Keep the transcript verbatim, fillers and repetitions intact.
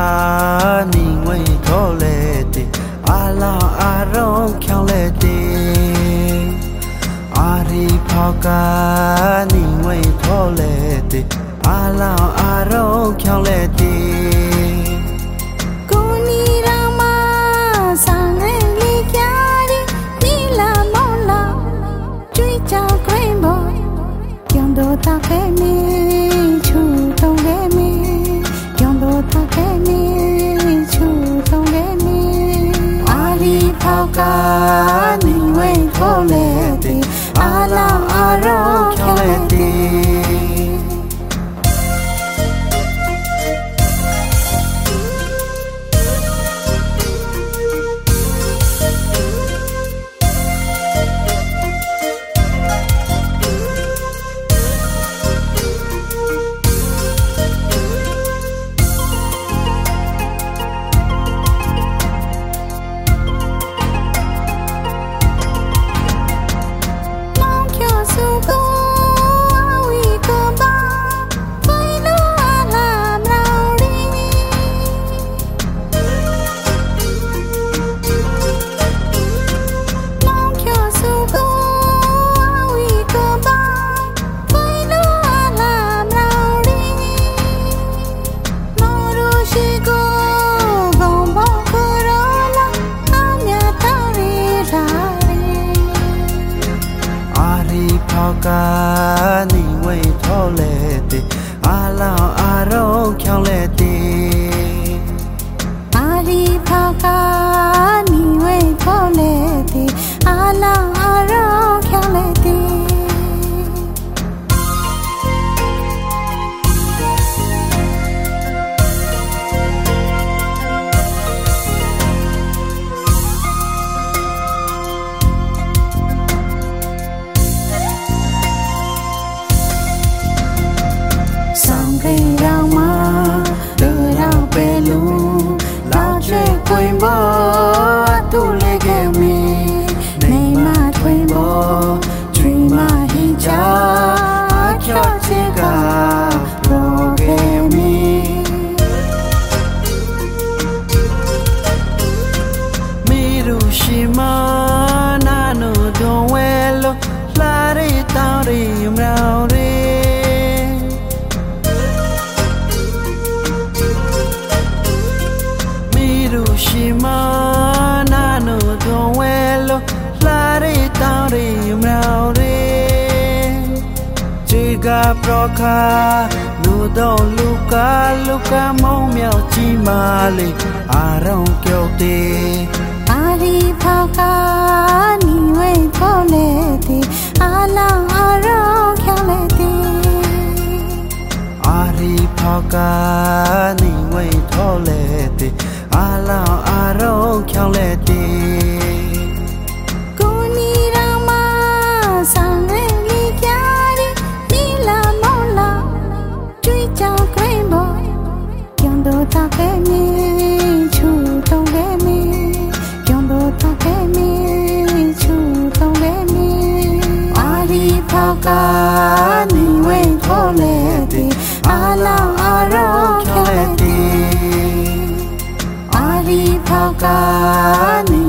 ni ngui thole te ala arong khyale te ari phaka ni ngui thole te ala arong khyale te kuni rama sangai li kyari nila mola chui cha kwai bo kyong do ta ke mi chu tong ge mi kyong do ta ke mi chu tong ge mi ari phaka ni ngui thole te ala arong khyale te ka ni ngui thole te ala arong khyale te ari phaka ni ngui thole te ala arong khyale te Rama đưa ra về luôn lao chơi quên bỏ tu lê ghê mi này mà quên bỏ truy mà hi cha á cho chế gà pro ghê mi Mirushima nanu don welo la ri tao ri yum rao ri Hiroshima nanu don welo la ri tao ri yum rao ri Chiga prokha nu don luka luka mong miao chi ma li arong kyo te ari phaka ni ngui thole te ala arong khyale te ari phaka ni ngui thole te ala arong khyale te kuni rama sangai li kyari nila mola chui cha kwai bo kyong do ta ke mi chu tong ge mi kyong do ta ke mi chu tong ge mi ari phaka ni ngui thole te ala arong khyale te Phaka ni